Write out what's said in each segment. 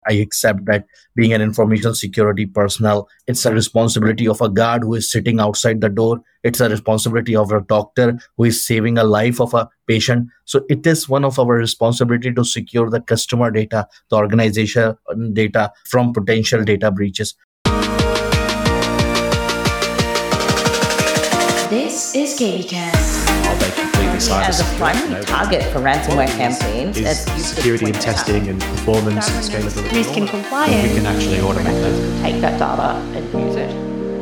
I accept that being an information security personnel, it's a responsibility of a guard who is sitting outside the door. It's a responsibility of a doctor who is saving a life of a patient. So it is one of our responsibility to secure the customer data, the organization data from potential data breaches. This is KBcast. Are they completely cyber As a secure? primary target for ransomware campaigns, Is as you security and pointed out, testing and performance and scalability. risk and We compliance, can actually automate that. take that data and use it.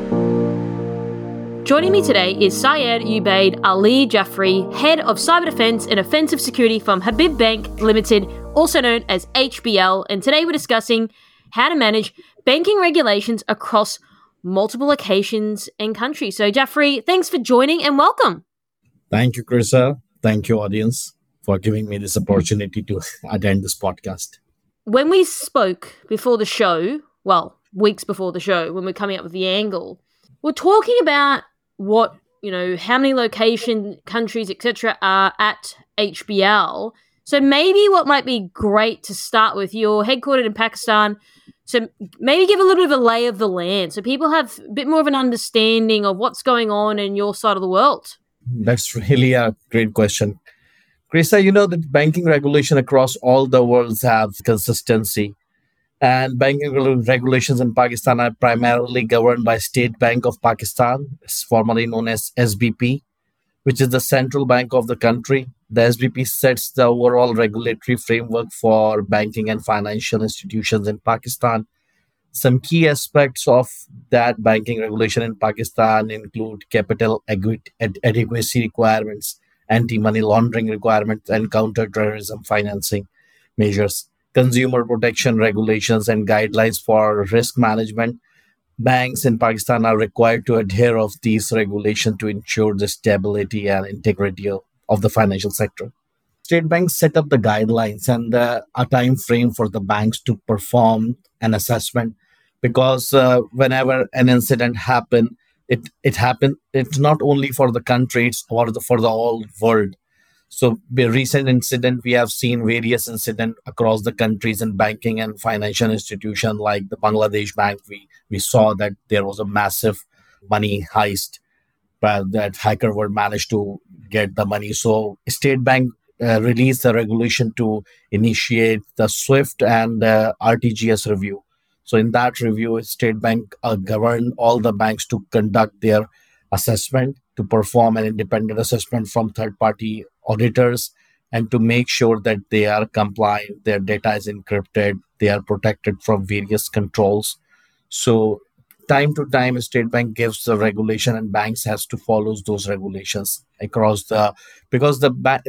Joining me today is Syed Ubaid Ali Jaffrey, Head of Cyber Defense and Offensive Security from Habib Bank Limited, also known as HBL. And today we're discussing how to manage banking regulations across multiple locations and countries. So Jaffrey, thanks for joining and welcome. Thank you, Krisa. Thank you, audience, for giving me this opportunity to attend this podcast. When we spoke before the show, well, weeks before the show, when we're coming up with the angle, we're talking about what, how many location, countries, etc. are at HBL. So maybe what might be great to start with, you're headquartered in Pakistan, so maybe give a little bit of a lay of the land so people have a bit more of an understanding of what's going on in your side of the world. That's really a great question. Krista, you know that banking regulation across all the worlds have consistency. And banking regulations in Pakistan are primarily governed by State Bank of Pakistan, formerly known as SBP, which is the central bank of the country. The SBP sets the overall regulatory framework for banking and financial institutions in Pakistan. Some key aspects of that banking regulation in Pakistan include capital adequacy requirements, anti-money laundering requirements, and counter-terrorism financing measures, consumer protection regulations, and guidelines for risk management. Banks in Pakistan are required to adhere of these regulations to ensure the stability and integrity of the financial sector. State banks set up the guidelines and a time frame for the banks to perform an assessment because whenever an incident happen, it happen. It's not only for the country; it's for the whole world. So, the recent incident, we have seen various incidents across the countries in banking and financial institution like the Bangladesh Bank. We saw that there was a massive money heist, but that hacker were managed to get the money. So, State Bank released a regulation to initiate the SWIFT and RTGS review. So, in that review, State Bank governed all the banks to conduct their assessment, to perform an independent assessment from third-party auditors, and to make sure that they are compliant, their data is encrypted, they are protected from various controls. So time to time, State Bank gives the regulation and banks has to follow those regulations across because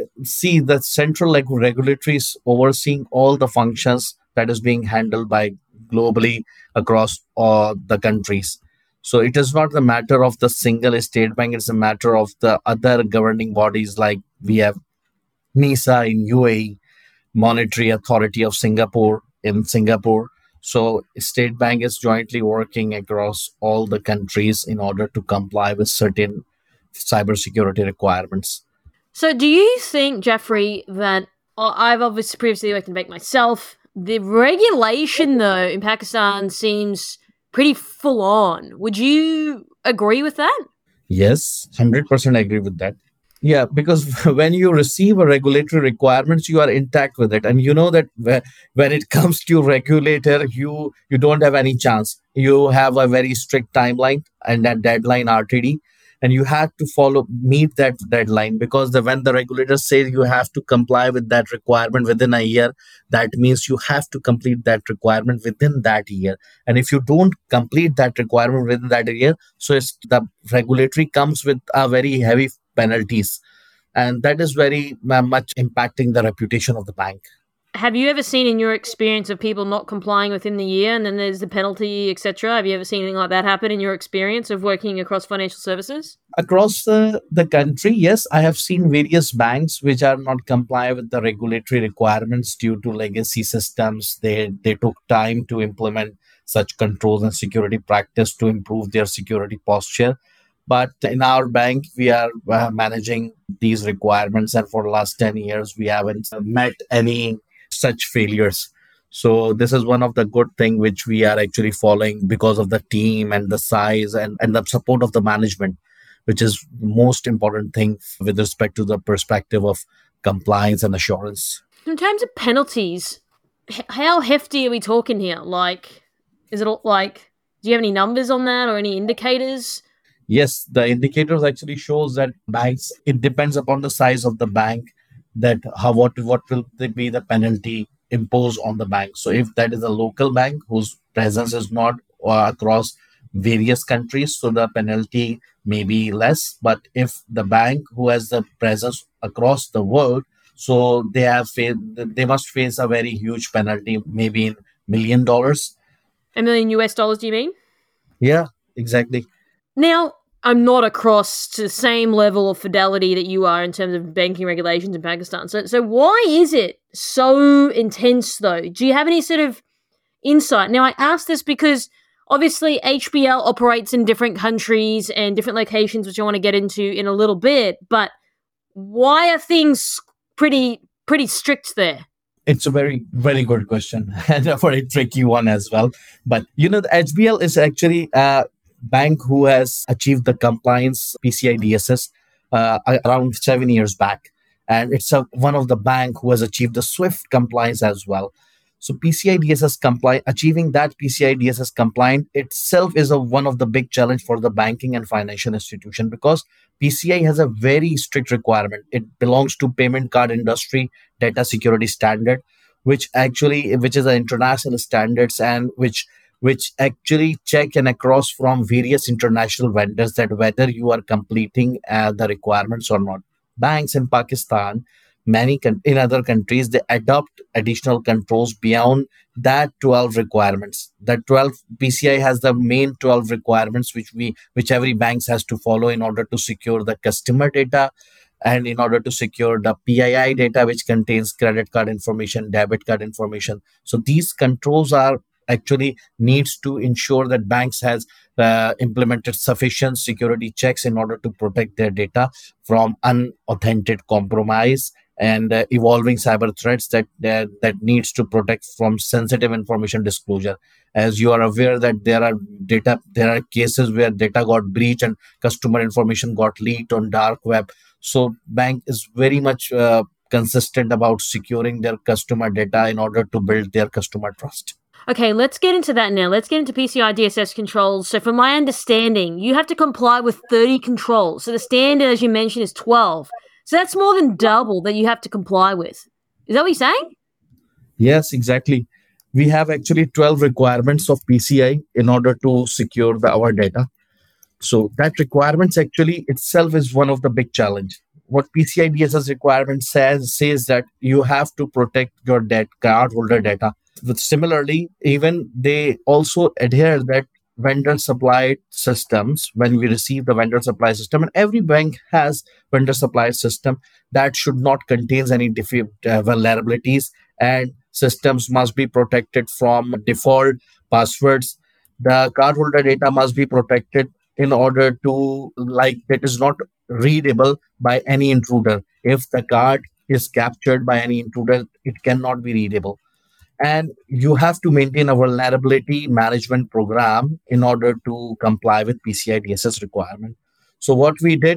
the central regulatory is overseeing all the functions that is being handled by globally across all the countries. So it is not the matter of the single state bank, it's a matter of the other governing bodies like we have NISA in UAE, Monetary Authority of Singapore in Singapore. So State Bank is jointly working across all the countries in order to comply with certain cybersecurity requirements. So do you think, Jeffrey, that I've obviously previously worked in bank myself, the regulation though in Pakistan seems pretty full on. Would you agree with that? Yes, 100% agree with that. Yeah, because when you receive a regulatory requirements, you are intact with it, and you know that when it comes to regulator, you don't have any chance. You have a very strict timeline and that deadline RTD, and you have to meet that deadline because when the regulator says you have to comply with that requirement within a year, that means you have to complete that requirement within that year. And if you don't complete that requirement within that year, so the regulatory comes with a very heavy penalties, and that is very much impacting the reputation of the bank. Have you ever seen in your experience of people not complying within the year and then there's the penalty, etc.? Have you ever seen anything like that happen in your experience of working across financial services? Across the country, yes, I have seen various banks which are not complying with the regulatory requirements due to legacy systems. They took time to implement such controls and security practice to improve their security posture. But in our bank, we are managing these requirements, and for the last 10 years, we haven't met any such failures. So this is one of the good thing which we are actually following because of the team and the size and the support of the management, which is most important thing with respect to the perspective of compliance and assurance. In terms of penalties, how hefty are we talking here? Like, is it like, do you have any numbers on that or any indicators? Yes, the indicators actually shows that banks, it depends upon the size of the bank, that how what will be the penalty imposed on the bank. So if that is a local bank whose presence is not across various countries, so the penalty may be less. But if the bank who has the presence across the world, so they must face a very huge penalty, maybe in $1 million. $1 million US, do you mean? Yeah, exactly. Now, I'm not across to the same level of fidelity that you are in terms of banking regulations in Pakistan. So why is it so intense, though? Do you have any sort of insight? Now, I ask this because obviously HBL operates in different countries and different locations, which I want to get into in a little bit. But why are things pretty strict there? It's a very, very good question and a very tricky one as well. But the HBL is actually a bank who has achieved the compliance PCI DSS around 7 years back. And it's one of the bank who has achieved the SWIFT compliance as well. So PCI DSS compliant, achieving that PCI DSS compliant itself is one of the big challenge for the banking and financial institution, because PCI has a very strict requirement. It belongs to payment card industry data security standard, which is an international standards, and which actually check and across from various international vendors that whether you are completing the requirements or not. Banks in Pakistan, in other countries, they adopt additional controls beyond that 12 requirements. That 12 PCI has the main 12 requirements which every banks has to follow in order to secure the customer data, and in order to secure the PII data, which contains credit card information, debit card information. So these controls are actually needs to ensure that banks has implemented sufficient security checks in order to protect their data from unauthenticated compromise and evolving cyber threats that needs to protect from sensitive information disclosure. As you are aware that there are cases where data got breached and customer information got leaked on dark web. So bank is very much consistent about securing their customer data in order to build their customer trust. Okay, let's get into that now. Let's get into PCI DSS controls. So from my understanding, you have to comply with 30 controls. So the standard, as you mentioned, is 12. So that's more than double that you have to comply with. Is that what you're saying? Yes, exactly. We have actually 12 requirements of PCI in order to secure our data. So that requirements actually itself is one of the big challenge. What PCI DSS requirement says that you have to protect your cardholder data. But similarly, even they also adhere that vendor supply systems, when we receive the vendor supply system, and every bank has vendor supply system, that should not contain any vulnerabilities, and systems must be protected from default passwords. The cardholder data must be protected in order to, like, that is not readable by any intruder. If the card is captured by any intruder, it cannot be readable. And you have to maintain a vulnerability management program in order to comply with PCI DSS requirement. So what we did,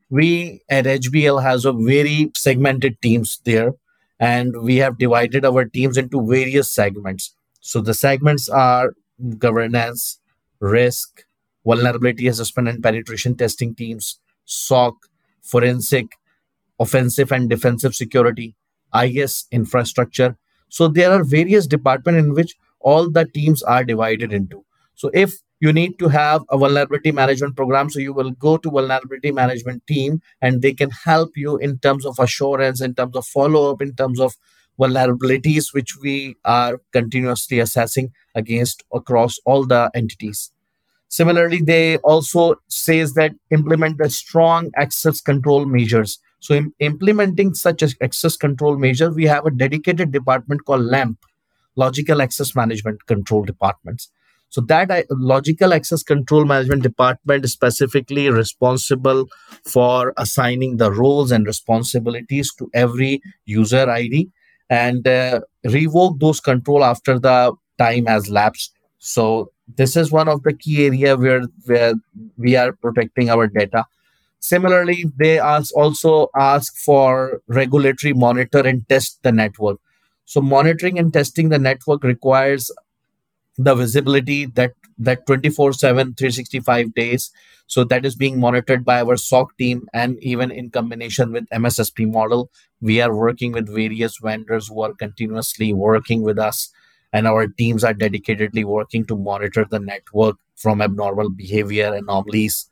we at HBL has a very segmented teams there, and we have divided our teams into various segments. So the segments are governance, risk, vulnerability assessment and penetration testing teams, SOC, forensic, offensive and defensive security, IS, infrastructure. So there are various departments in which all the teams are divided into. So if you need to have a vulnerability management program, so you will go to vulnerability management team, and they can help you in terms of assurance, in terms of follow-up, in terms of vulnerabilities, which we are continuously assessing against across all the entities. Similarly, they also says that implement the strong access control measures. So implementing such as access control measures, we have a dedicated department called LAMP, Logical Access Management Control Departments. So that Logical Access Control Management Department is specifically responsible for assigning the roles and responsibilities to every user ID. and revoke those control after the time has lapsed. So this is one of the key area where we are protecting our data. Similarly, they also ask for regulatory monitor and test the network. So monitoring and testing the network requires the visibility that 24/7, 365 days. So that is being monitored by our SOC team, and even in combination with MSSP model, we are working with various vendors who are continuously working with us, and our teams are dedicatedly working to monitor the network from abnormal behavior anomalies.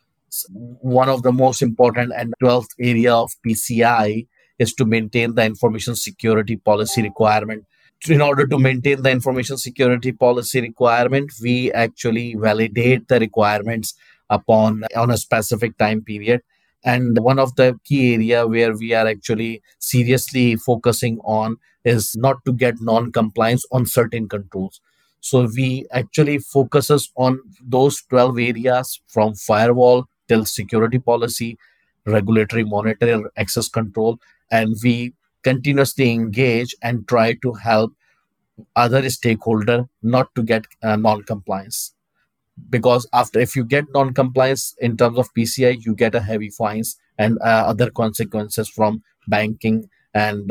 One of the most important and 12th area of PCI is to maintain the information security policy requirement. In order to maintain the information security policy requirement, we actually validate the requirements upon on a specific time period. And one of the key area where we are actually seriously focusing on is not to get non-compliance on certain controls. So we actually focuses on those 12 areas from firewall till security policy, regulatory monitor, access control, and we continuously engage and try to help other stakeholder not to get non-compliance, because after if you get non-compliance in terms of PCI, you get a heavy fines and other consequences from banking and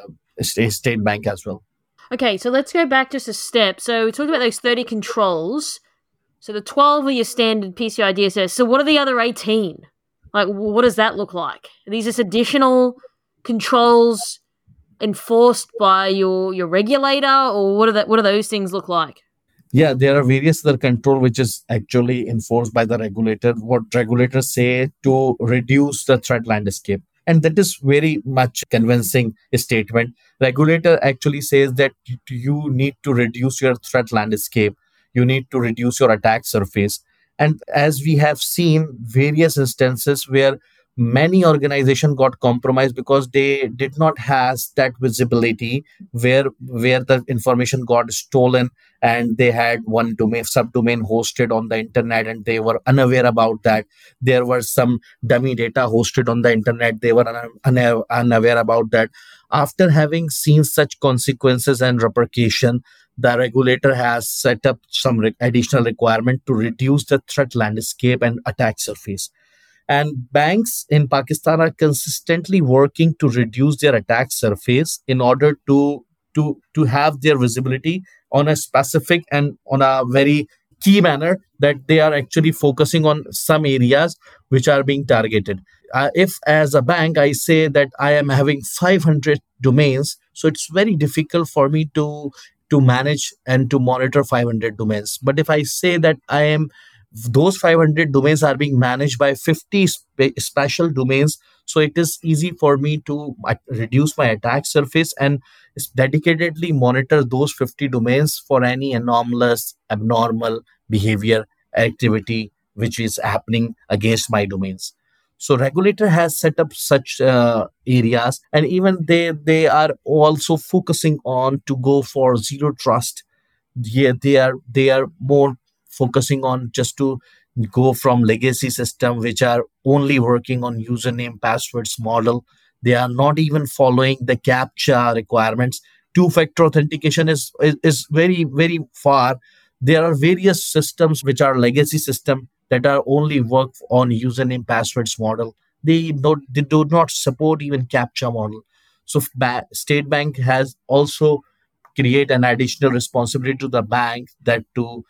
state bank as well. Okay, so let's go back just a step. So we talked about those 30 controls. So the 12 are your standard PCI DSS. So what are the other 18? Like, what does that look like? Are these just additional controls enforced by your regulator, or what do those things look like? Yeah, there are various other control which is actually enforced by the regulator. What regulators say to reduce the threat landscape, and that is very much convincing statement. Regulator actually says that you need to reduce your threat landscape, you need to reduce your attack surface. And as we have seen various instances where many organizations got compromised because they did not has that visibility where the information got stolen, and they had one domain subdomain hosted on the internet and they were unaware about that. There were some dummy data hosted on the internet, they were unaware about that. After having seen such consequences and repercussion, the regulator has set up some additional requirement to reduce the threat landscape and attack surface. And banks in Pakistan are consistently working to reduce their attack surface in order to have their visibility on a specific and on a very key manner, that they are actually focusing on some areas which are being targeted. If as a bank I say that I am having 500 domains, so it's very difficult for me to manage and to monitor 500 domains. But if I say that I am those 500 domains are being managed by 50 special domains, so it is easy for me to reduce my attack surface and dedicatedly monitor those 50 domains for any anomalous abnormal behavior activity which is happening against my domains. So regulator has set up such areas, and even they are also focusing on to go for zero trust. Yeah, they are more focusing on just to go from legacy system which are only working on username passwords model. They are not even following the captcha requirements. Two-factor authentication is very very far. There are various systems which are legacy system that are only work on username passwords model. They do not support even captcha model. So State Bank has also create an additional responsibility to the bank that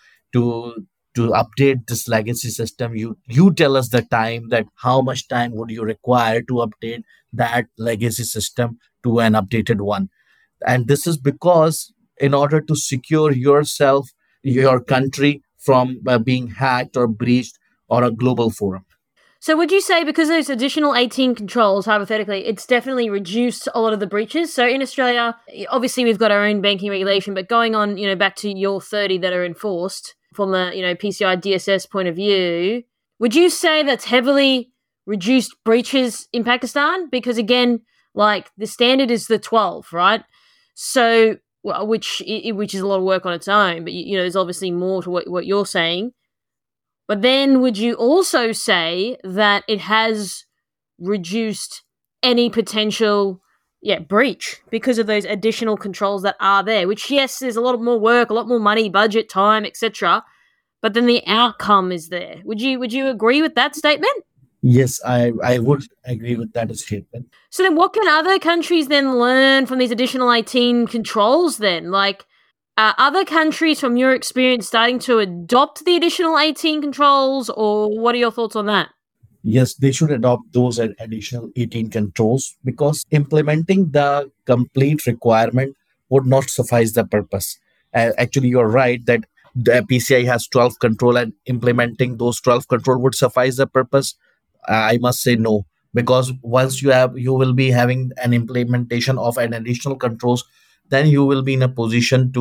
to to update this legacy system. You tell us the time, that how much time would you require to update that legacy system to an updated one. And this is because in order to secure yourself, your country from being hacked or breached or a global forum. So would you say, because those additional 18 controls, hypothetically, it's definitely reduced a lot of the breaches? So in Australia, obviously we've got our own banking regulation, but going on, back to your 30 that are enforced from a, PCI DSS point of view, would you say that's heavily reduced breaches in Pakistan? Because again, like the standard is the 12, right? So, which is a lot of work on its own, but there's obviously more to what you're saying. But then would you also say that it has reduced any potential, breach because of those additional controls that are there, which, yes, there's a lot more work, a lot more money, budget, time, etc. But then the outcome is there. Would you agree with that statement? Yes, I would agree with that statement. So then what can other countries then learn from these additional 18 controls then? Like, are other countries, from your experience, starting to adopt the additional 18 controls, or what are your thoughts on that? Yes, they should adopt those additional 18 controls, because implementing the complete requirement would not suffice the purpose. Actually, you're right that the PCI has 12 control, and implementing those 12 control would suffice the purpose. I must say no, because once you will be having an implementation of an additional controls, then you will be in a position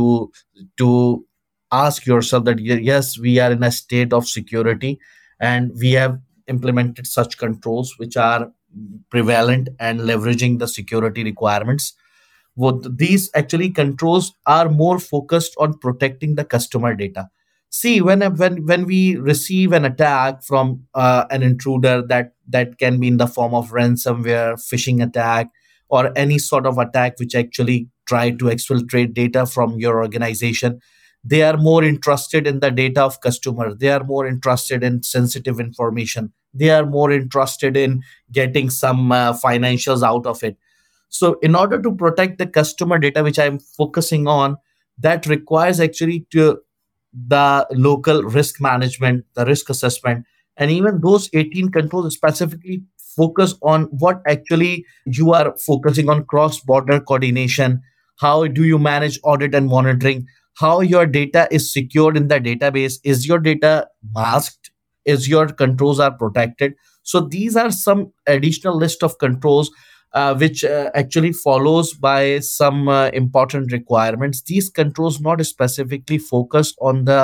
to ask yourself that yes, we are in a state of security, and we have implemented such controls which are prevalent and leveraging the security requirements. What these actually controls are more focused on protecting the customer data. See, when we receive an attack from an intruder, that can be in the form of ransomware, phishing attack, or any sort of attack which actually try to exfiltrate data from your organization, they are more interested in the data of customer. They are more interested in sensitive information. They are more interested in getting some financials out of it. So in order to protect the customer data, which I'm focusing on, that requires actually to the local risk management, the risk assessment, and even those 18 controls specifically focus on what actually you are focusing on: cross-border coordination. How do you manage audit and monitoring? How your data is secured in the database? Is your data masked? Is your controls are protected? So these are some additional list of controls which actually follows by some important requirements. These controls not specifically focused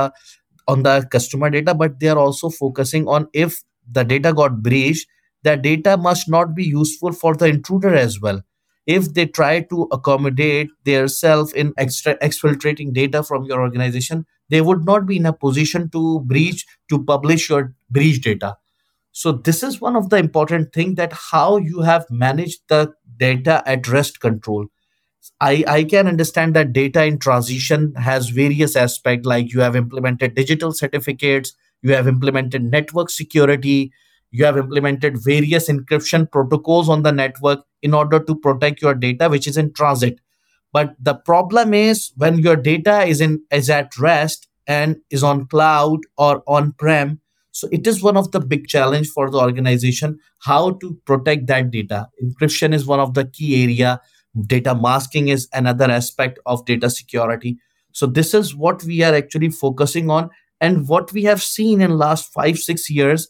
on the customer data, but they are also focusing on if the data got breached, that data must not be useful for the intruder as well. If they try to accommodate their self in exfiltrating data from your organization, they would not be in a position to publish your breach data. So this is one of the important thing, that how you have managed the data at rest control. I can understand that data in transition has various aspects, like you have implemented digital certificates, you have implemented network security, you have implemented various encryption protocols on the network in order to protect your data which is in transit. But the problem is when your data is at rest and is on cloud or on prem. So it is one of the big challenge for the organization how to protect that data. Encryption is one of the key area. Data masking is another aspect of data security. So this is what we are actually focusing on, and what we have seen in last 5-6 years,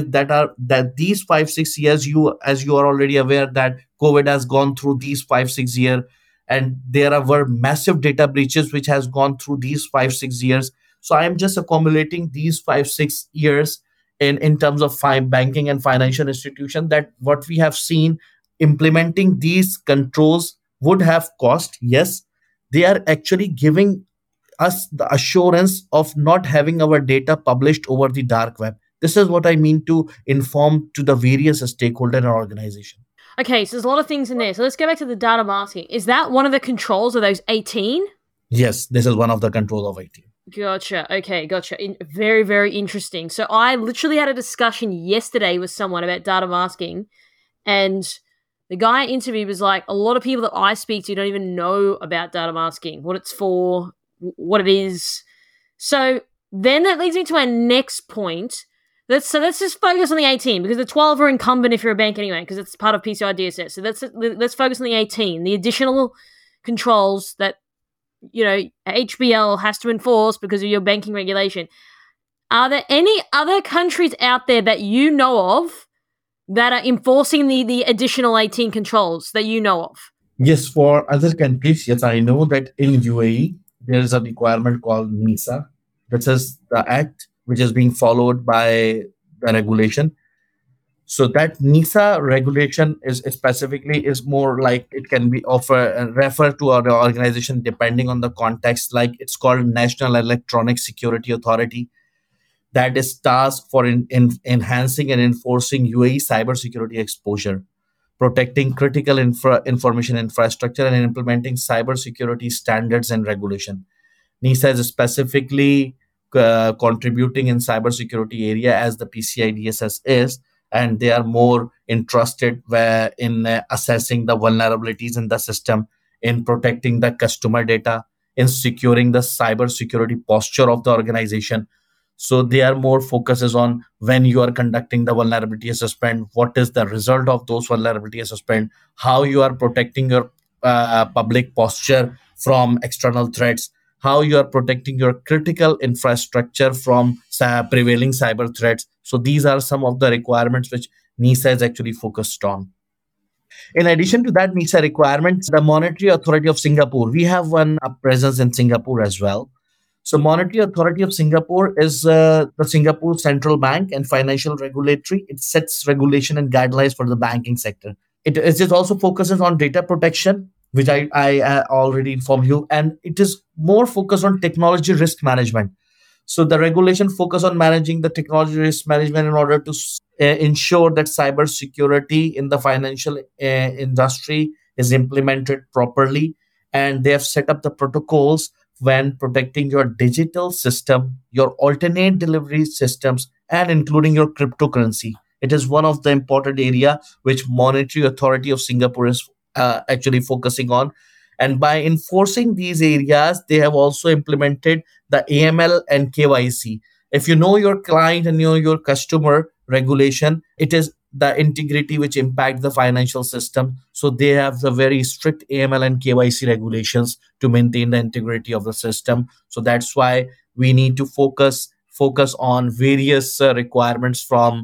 that these 5-6 years, you as you are already aware that COVID has gone through these 5-6 years, and were massive data breaches which has gone through these 5-6 years. So I am just accumulating these 5-6 years in terms of banking and financial institution, that what we have seen implementing these controls would have cost. Yes, they are actually giving us the assurance of not having our data published over the dark web. This is what I mean to inform to the various stakeholder in our organization. Okay, so there's a lot of things in there. So let's go back to the data masking. Is that one of the controls of those 18? Yes, this is one of the controls of 18. Gotcha. Okay, gotcha. Very, very interesting. So I literally had a discussion yesterday with someone about data masking, and the guy I interviewed was like, a lot of people that I speak to don't even know about data masking, what it's for, what it is. So then that leads me to our next point. Let's just focus on the 18, because the 12 are incumbent if you're a bank anyway, because it's part of PCI DSS. So let's focus on the 18, the additional controls that HBL has to enforce because of your banking regulation. Are there any other countries out there that you know of that are enforcing the additional 18 controls that you know of? Yes, for other countries, yes, I know that in UAE, there is a requirement called NISA. This is the act which is being followed by the regulation. So that NISA regulation is specifically is more like it can be refer to our organization depending on the context. Like it's called National Electronic Security Authority, that is tasked for enhancing and enforcing UAE cybersecurity exposure. protecting critical information infrastructure, and implementing cybersecurity standards and regulation. NISA is specifically contributing in cybersecurity area as the PCI DSS is, and they are more interested in assessing the vulnerabilities in the system, in protecting the customer data, in securing the cybersecurity posture of the organization. So they are more focuses on when you are conducting the vulnerability assessment, what is the result of those vulnerability assessment, how you are protecting your public posture from external threats, how you are protecting your critical infrastructure from prevailing cyber threats. So these are some of the requirements which NISA is actually focused on. In addition to that NISA requirements, the Monetary Authority of Singapore, we have one presence in Singapore as well. So Monetary Authority of Singapore is the Singapore Central Bank and financial regulatory. It sets regulation and guidelines for the banking sector. It also focuses on data protection, which I already informed you, and it is more focused on technology risk management. So the regulation focus on managing the technology risk management in order to ensure that cybersecurity in the financial industry is implemented properly, and they have set up the protocols when protecting your digital system, your alternate delivery systems, and including your cryptocurrency. It is one of the important area which Monetary Authority of Singapore is actually focusing on. And by enforcing these areas, they have also implemented the AML and KYC. If you know your client and know your customer regulation, it is the integrity which impact the financial system. So they have the very strict AML and KYC regulations to maintain the integrity of the system. So that's why we need to focus on various requirements from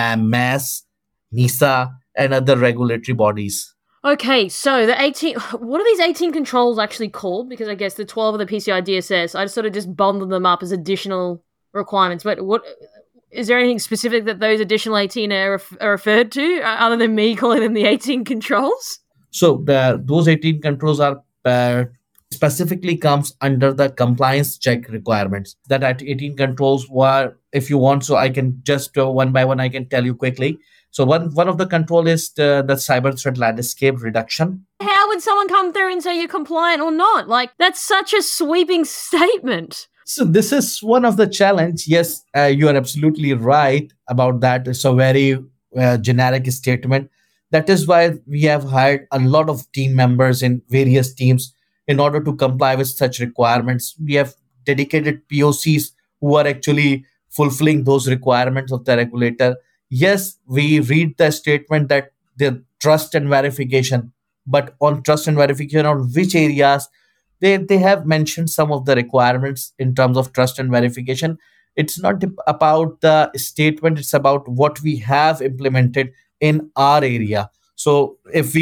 MAS, NISA, and other regulatory bodies. Okay, so the 18, what are these 18 controls actually called? Because I guess the 12 of the PCI DSS, I sort of just bundled them up as additional requirements. But what is there anything specific that those additional 18 are referred to, other than me calling them the 18 controls? So those 18 controls are specifically comes under the compliance check requirements. That at 18 controls were, if you want, so I can just one by one I can tell you quickly. So one of the control is the cyber threat landscape reduction. How would someone come through and say you're compliant or not? Like, that's such a sweeping statement. So this is one of the challenge. Yes, you are absolutely right about that. It's a very generic statement. That is why we have hired a lot of team members in various teams in order to comply with such requirements. We have dedicated POCs who are actually fulfilling those requirements of the regulator. Yes, we read the statement that the trust and verification, but on trust and verification, on which areas they have mentioned some of the requirements in terms of trust and verification. It's not about the statement, it's about what we have implemented in our area. So if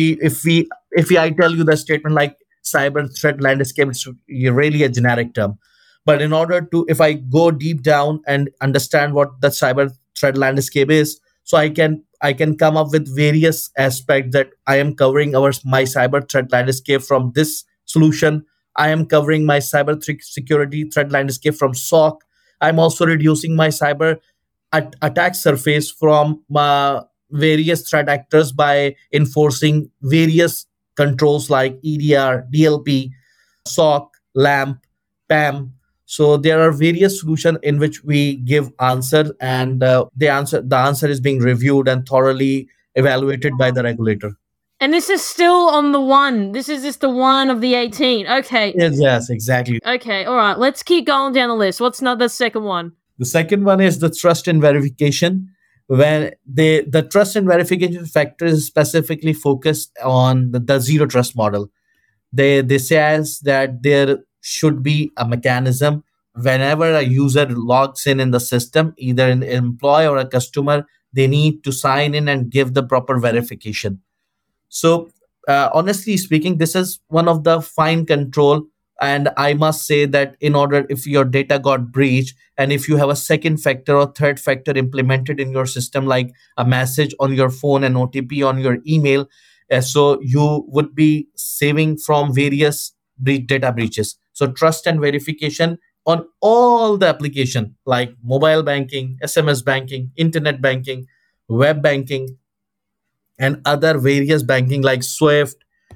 I tell you the statement like cyber threat landscape, it's really a generic term. But in order to, if I go deep down and understand what the cyber threat landscape is, so I can come up with various aspects that I am covering my cyber threat landscape from this solution. I am covering my cyber security threat landscape from SOC. I'm also reducing my cyber attack surface from various threat actors by enforcing various controls like EDR, DLP, SOC, LAMP, PAM. So there are various solutions in which we give answer, and the answer is being reviewed and thoroughly evaluated by the regulator. And this is still on the one. This is just the one of the 18. Okay. Yes, exactly. Okay, all right. Let's keep going down the list. What's not the second one? The second one is the trust and verification. When the trust and verification factor is specifically focused on the zero trust model. They say that there should be a mechanism whenever a user logs in the system, either an employee or a customer, they need to sign in and give the proper verification. So honestly speaking, this is one of the fine control. And I must say that in order, if your data got breached and if you have a second factor or third factor implemented in your system, like a message on your phone and OTP on your email, so you would be saving from various data breaches. So trust and verification on all the application like mobile banking, SMS banking, internet banking, web banking, and other various banking like Swift,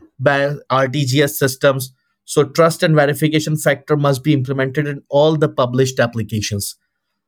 RTGS systems. So trust and verification factor must be implemented in all the published applications.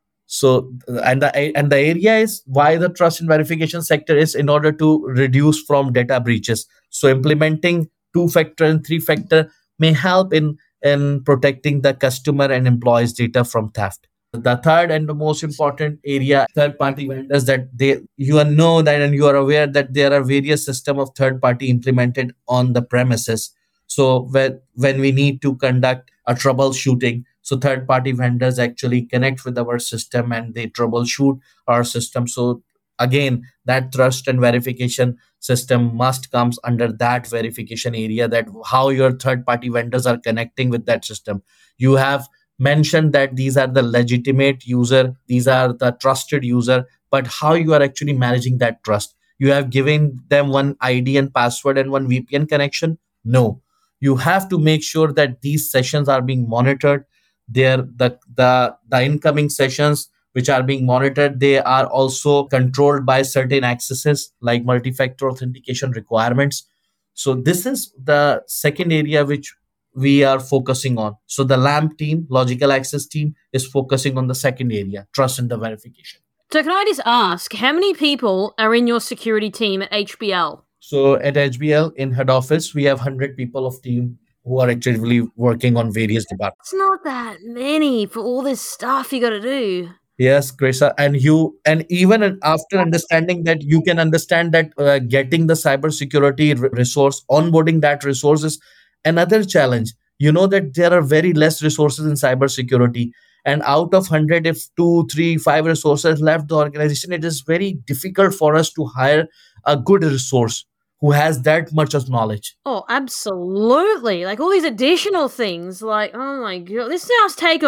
So and the area is why the trust and verification sector is in order to reduce from data breaches. So implementing two-factor and three-factor may help in protecting the customer and employees' data from theft. The third and the most important area, third-party vendors, that they you know that and you are aware that there are various system of third-party implemented on the premises. So when we need to conduct a troubleshooting, so third-party vendors actually connect with our system and they troubleshoot our system. So again, that trust and verification system must comes under that verification area, that how your third-party vendors are connecting with that system. You have mentioned that these are the legitimate user, these are the trusted user, but how you are actually managing that trust? You have given them one ID and password and one VPN connection? No. You have to make sure that these sessions are being monitored. They're the incoming sessions which are being monitored, they are also controlled by certain accesses like multi-factor authentication requirements. So this is the second area which we are focusing on. So the LAMP team, logical access team, is focusing on the second area, trust and the verification. So can I just ask, how many people are in your security team at HBL? So at HBL in head office, we have 100 people of team who are actively working on various departments. It's not that many for all this stuff you got to do. Yes, Grisa, and even after understanding that, you can understand that getting the cybersecurity resource, onboarding that resource is another challenge. You know that there are very less resources in cybersecurity, and out of 100, if 2, 3, 5 resources left the organization, it is very difficult for us to hire a good resource who has that much of knowledge. Oh, absolutely. Like all these additional things, like, oh my God, this must take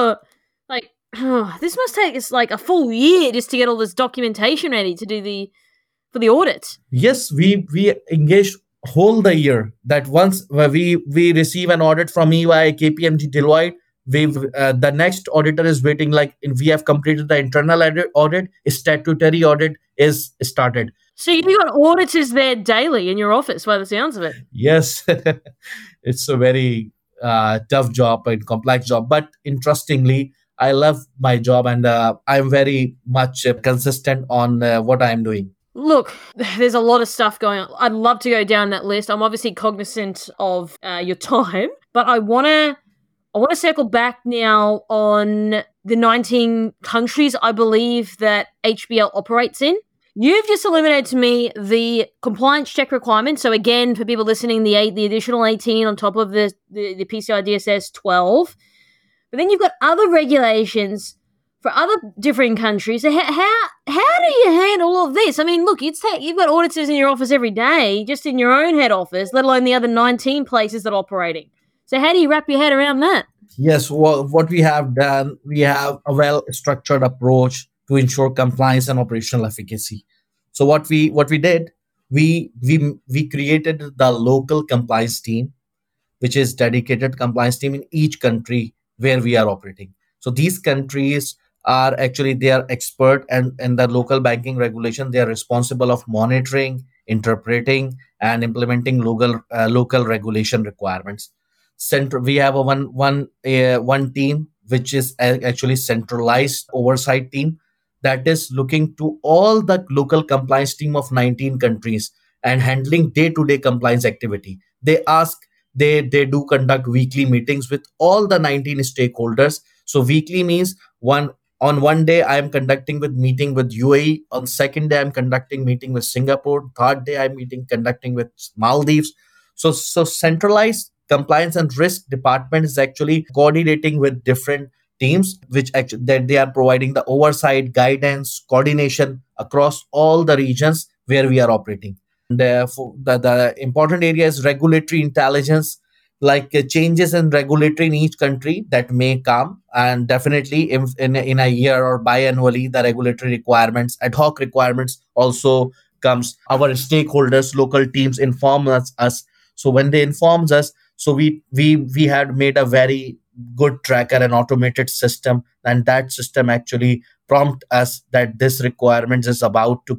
this must take us like a full year just to get all this documentation ready to do for the audit. Yes, we engaged whole the year. That once we receive an audit from EY, KPMG, Deloitte, the next auditor is waiting. Like we have completed the internal audit, statutory audit is started. So you got auditors there daily in your office, by the sounds of it. Yes, it's a very tough job and complex job, but interestingly, I love my job and I'm very much consistent on what I'm doing. Look, there's a lot of stuff going on. I'd love to go down that list. I'm obviously cognizant of your time, but I want to circle back now on the 19 countries I believe that HBL operates in. You've just eliminated to me the compliance check requirement. So again, for people listening, the additional 18 on top of the PCI DSS 12. But then you've got other regulations for other different countries. So how do you handle all of this? I mean, look, you've got auditors in your office every day, just in your own head office, let alone the other 19 places that are operating. So how do you wrap your head around that? Yes, well, what we have done, we have a well-structured approach to ensure compliance and operational efficacy. So what we did, we created the local compliance team, which is dedicated compliance team in each country where we are operating. So these countries are actually, they are expert and in the local banking regulation, they are responsible of monitoring, interpreting, and implementing local regulation requirements. We have one team which is actually centralized oversight team that is looking to all the local compliance team of 19 countries and handling day-to-day compliance activity. They do conduct weekly meetings with all the 19 stakeholders. So weekly means on one day I am conducting meeting with UAE. On second day I'm conducting meeting with Singapore. Third day I'm conducting with Maldives. So centralized compliance and risk department is actually coordinating with different teams, which actually that they are providing the oversight, guidance, coordination across all the regions where we are operating. The important area is regulatory intelligence, like changes in regulatory in each country that may come, and definitely in a year or biannually, the regulatory requirements, ad hoc requirements also comes. Our stakeholders, local teams inform us. So when they informs us, so we had made a very good tracker and automated system, and that system actually prompt us that this requirement is about to come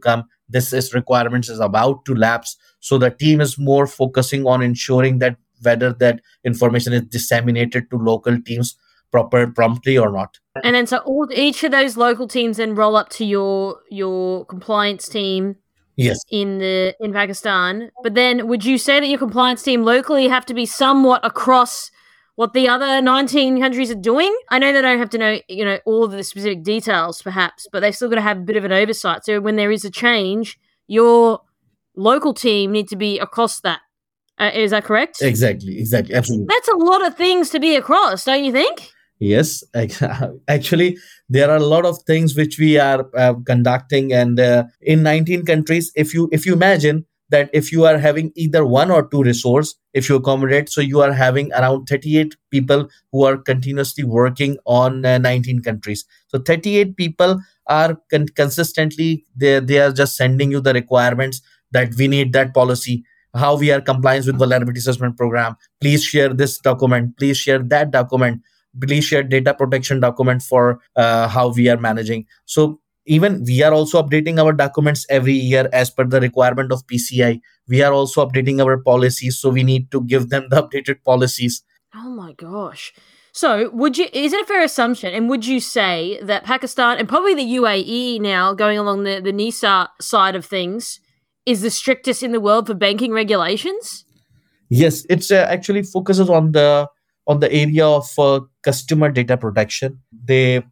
this is requirements is about to lapse. So the team is more focusing on ensuring that whether that information is disseminated to local teams promptly or not. And then so each of those local teams then roll up to your compliance team Yes. in Pakistan. But then would you say that your compliance team locally have to be somewhat across what the other 19 countries are doing? I know they don't have to know, all of the specific details perhaps, but they've still got to have a bit of an oversight. So when there is a change, your local team need to be across that. Is that correct? Exactly. Absolutely. That's a lot of things to be across, don't you think? Yes, actually, there are a lot of things which we are conducting, and in 19 countries, if you imagine that if you are having either one or two resource, if you accommodate, so you are having around 38 people who are continuously working on 19 countries. So 38 people are consistently they are just sending you the requirements that we need that policy, how we are compliance with vulnerability assessment program. Please share this document. Please share that document. Please share data protection document for how we are managing. So even we are also updating our documents every year as per the requirement of PCI. We are also updating our policies, so we need to give them the updated policies. Oh my gosh. So is it a fair assumption, and would you say that Pakistan and probably the UAE now going along the NISA side of things is the strictest in the world for banking regulations? Yes, it's actually focuses on the area of customer data protection. They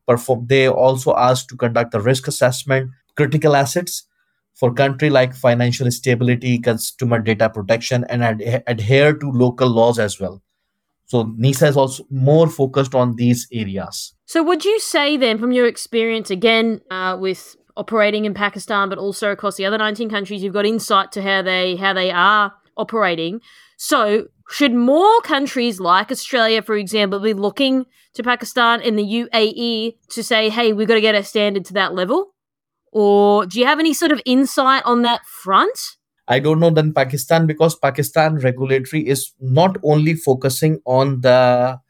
also asked to conduct a risk assessment, critical assets for country like financial stability, consumer data protection, and adhere to local laws as well. So NISA is also more focused on these areas. So would you say then, from your experience again with operating in Pakistan, but also across the other 19 countries, you've got insight to how they are operating. So should more countries like Australia, for example, be looking to Pakistan and the UAE to say, hey, we've got to get our standard to that level? Or do you have any sort of insight on that front? I don't know than Pakistan, because Pakistan regulatory is not only focusing on the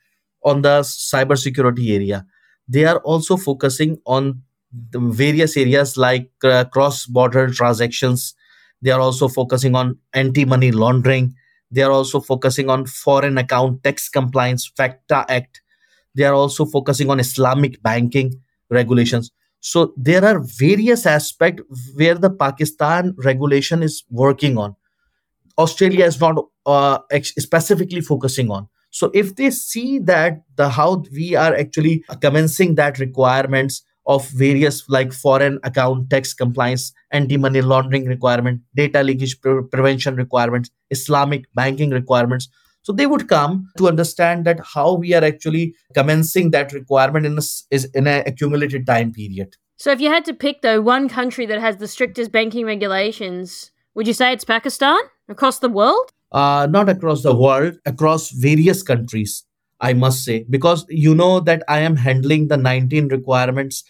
cybersecurity area. They are also focusing on the various areas like cross-border transactions. They are also focusing on anti-money laundering. They are also focusing on foreign account tax compliance, FATCA Act. They are also focusing on Islamic banking regulations. So there are various aspects where the Pakistan regulation is working on. Australia is not specifically focusing on. So if they see that how we are actually commencing that requirements of various like foreign account tax compliance, anti-money laundering requirement, data leakage prevention requirements, Islamic banking requirements, so they would come to understand that how we are actually commencing that requirement is in an accumulated time period. So if you had to pick, though, one country that has the strictest banking regulations, would you say it's Pakistan across the world? Not across the world, across various countries, I must say, because you know that I am handling the 19 requirements,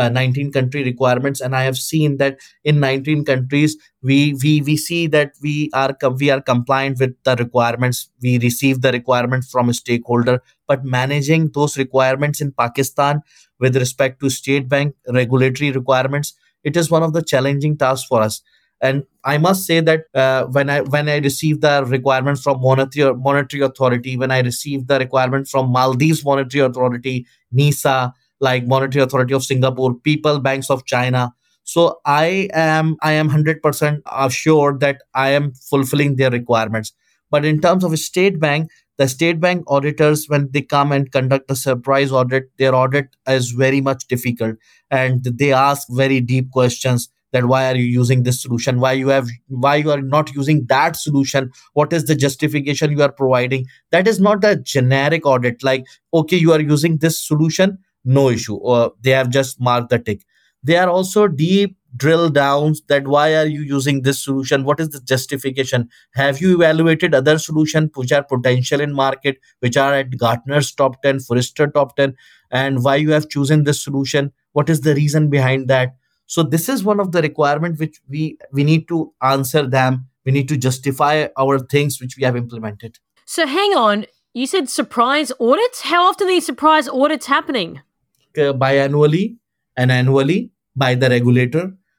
19 country requirements, and I have seen that in 19 countries we see that we are compliant with the requirements. We receive the requirements from a stakeholder, but managing those requirements in Pakistan with respect to state bank regulatory requirements, it is one of the challenging tasks for us. And I must say that when I received the requirements from monetary authority, when I received the requirements from Maldives monetary authority, NISA, like monetary authority of Singapore, People Banks of China, so I am 100% assured that I am fulfilling their requirements. But in terms of a state bank, the state bank auditors, when they come and conduct a surprise audit, their audit is very much difficult, and they ask very deep questions. That why are you using this solution? Why you are not using that solution? What is the justification you are providing? That is not a generic audit. Like, okay, you are using this solution, no issue, or they have just marked the tick. They are also deep drill downs that why are you using this solution? What is the justification? Have you evaluated other solutions which are potential in market, which are at Gartner's top 10, Forrester top 10, and why you have chosen this solution? What is the reason behind that? So this is one of the requirements which we need to answer them. We need to justify our things which we have implemented. So hang on, you said surprise audits? How often are these surprise audits happening? Biannually and annually by the regulator.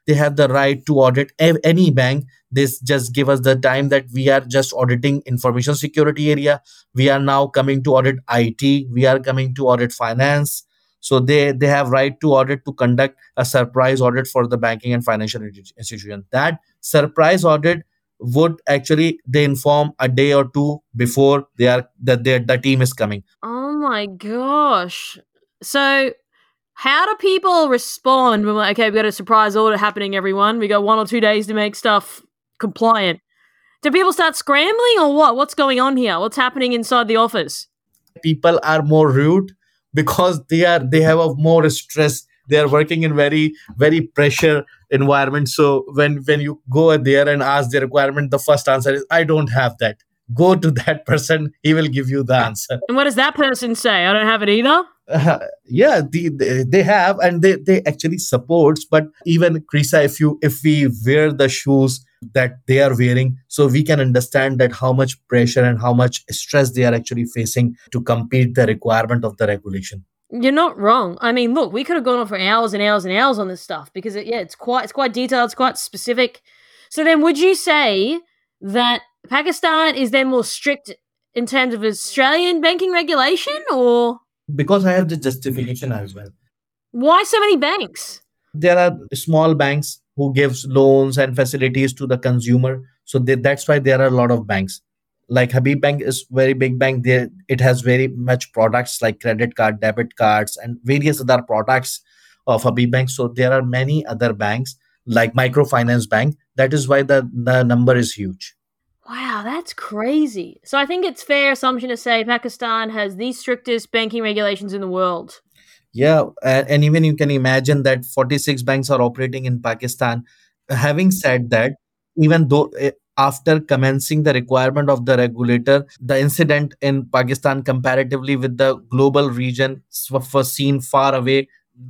they have the right to audit any bank. This just give us the time that we are just auditing information security area. We are now coming to audit IT. We are coming to audit finance. So they have right to audit to conduct a surprise audit for the banking and financial institution. That surprise audit would actually they inform a day or two before they are that the team is coming. Oh my gosh. So, how do people respond when we're like, okay, we've got a surprise audit happening, everyone? We got 1 or 2 days to make stuff compliant. Do people start scrambling or what? What's going on here? What's happening inside the office? People are more rude because they have a more stress. They are working in very pressure environment. So when you go there and ask the requirement, the first answer is, I don't have that. Go to that person, he will give you the answer. And what does that person say? I don't have it either. Yeah, they have, and they actually supports. But even Krisa, if we wear the shoes that they are wearing, so we can understand that how much pressure and how much stress they are actually facing to complete the requirement of the regulation. You're not wrong. I mean, look, we could have gone on for hours and hours and hours on this stuff because it's quite detailed, it's quite specific. So then, would you say that Pakistan is then more strict in terms of Australian banking regulation, or Because I have the justification as well. why so many banks? There are small banks who gives loans and facilities to the consumer, so that's why there are a lot of banks. Like Habib Bank is very big bank. There it has very much products like credit card, debit cards, and various other products of Habib Bank. So there are many other banks like microfinance bank. That is why the number is huge. Wow, that's crazy. So I think it's fair assumption to say Pakistan has the strictest banking regulations in the world. Yeah, and even you can imagine that 46 banks are operating in Pakistan. Having said that, even though after commencing the requirement of the regulator, the incident in Pakistan comparatively with the global region was seen far away.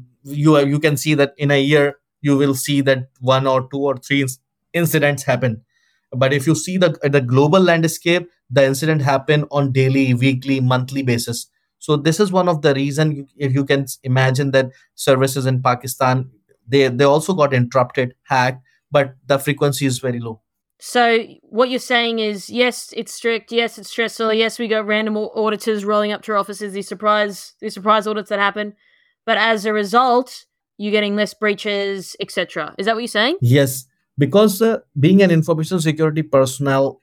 You can see that in a year you will see that one or two or three incidents happen. But if you see the global landscape, the incident happen on daily, weekly, monthly basis. So this is one of the reason, if you can imagine that services in Pakistan, they also got interrupted, hacked, but the frequency is very low. So what you're saying is, yes, it's strict. Yes, it's stressful. Yes, we got random auditors rolling up to our offices. These surprise audits that happen, but as a result, you're getting less breaches, etc. Is that what you're saying? Yes, because being an information security personnel,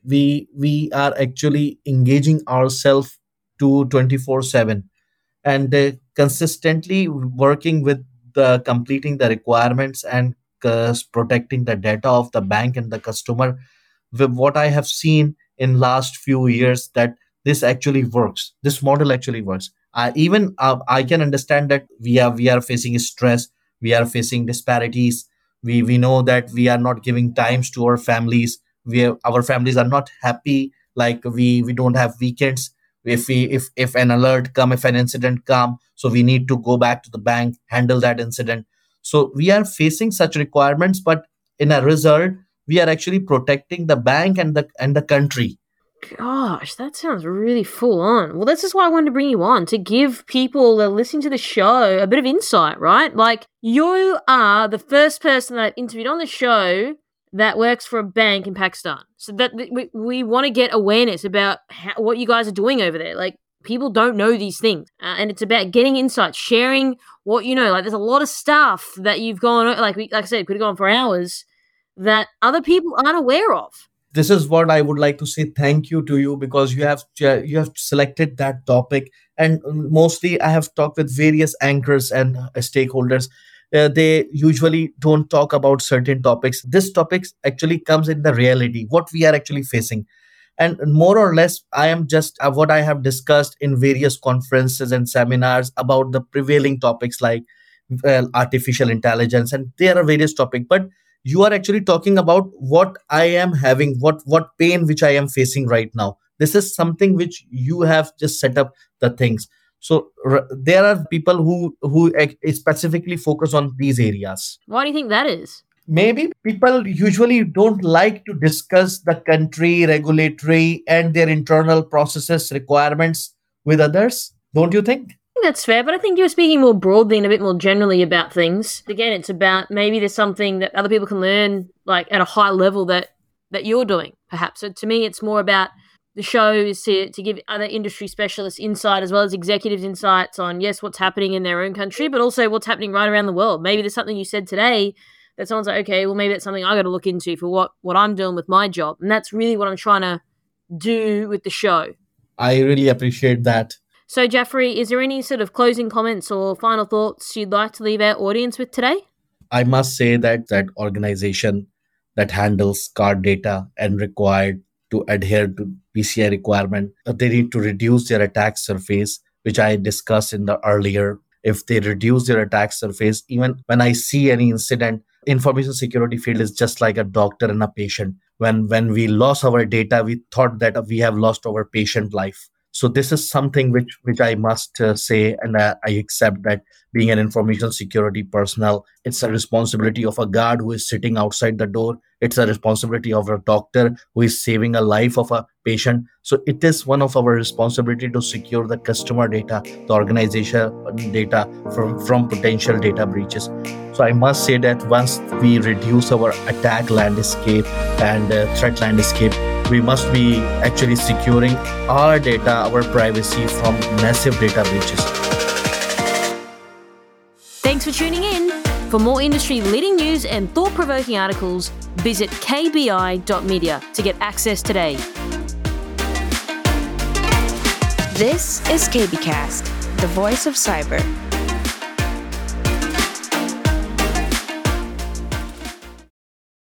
we are actually engaging ourselves to 24/7 and consistently working with the completing the requirements and protecting the data of the bank and the customer. With what I have seen in last few years, that this actually works. This model actually works. I can understand that we are facing stress, we are facing disparities. We know that we are not giving times to our families. Our families are not happy. Like we don't have weekends. If an alert come, if an incident come, so we need to go back to the bank, handle that incident. So we are facing such requirements, but in a result, we are actually protecting the bank and the country. Gosh, that sounds really full on. Well, this is why I wanted to bring you on, to give people that are listening to the show a bit of insight, right? Like, you are the first person that I've interviewed on the show that works for a bank in Pakistan. So that we want to get awareness about what you guys are doing over there. Like, people don't know these things. And it's about getting insight, sharing what you know. Like, there's a lot of stuff that you've gone, like I said, could have gone for hours that other people aren't aware of. This is what I would like to say thank you to you, because you have selected that topic. And mostly I have talked with various anchors and stakeholders. They usually don't talk about certain topics. This topics actually comes in the reality, what we are actually facing. And more or less, I am just what I have discussed in various conferences and seminars about the prevailing topics like artificial intelligence, and there are various topics. But you are actually talking about what I am having, what pain which I am facing right now. This is something which you have just set up the things. So there are people who specifically focus on these areas. Why do you think that is? Maybe people usually don't like to discuss the country regulatory and their internal processes requirements with others, don't you think? think that's fair, but I think you're speaking more broadly and a bit more generally about things. Again, it's about maybe there's something that other people can learn, like at a high level that you're doing, perhaps. So to me, it's more about the show is to give other industry specialists insight as well as executives insights on, yes, what's happening in their own country, but also what's happening right around the world. Maybe there's something you said today that someone's like, okay, well, maybe that's something I got to look into for what I'm doing with my job. And that's really what I'm trying to do with the show. I really appreciate that. So, Jaffrey, is there any sort of closing comments or final thoughts you'd like to leave our audience with today? I must say that organization that handles card data and required to adhere to PCI requirement, they need to reduce their attack surface, which I discussed in the earlier. If they reduce their attack surface, even when I see any incident, information security field is just like a doctor and a patient. When we lost our data, we thought that we have lost our patient life. So this is something which I must say, and I accept that being an information security personnel, it's a responsibility of a guard who is sitting outside the door. It's a responsibility of a doctor who is saving a life of a patient. So it is one of our responsibility to secure the customer data, the organization data from potential data breaches. So I must say that once we reduce our attack landscape and threat landscape, we must be actually securing our data, our privacy from massive data breaches. Thanks for tuning in. For more industry-leading news and thought-provoking articles, visit kbi.media to get access today. This is KBcast, the voice of cyber.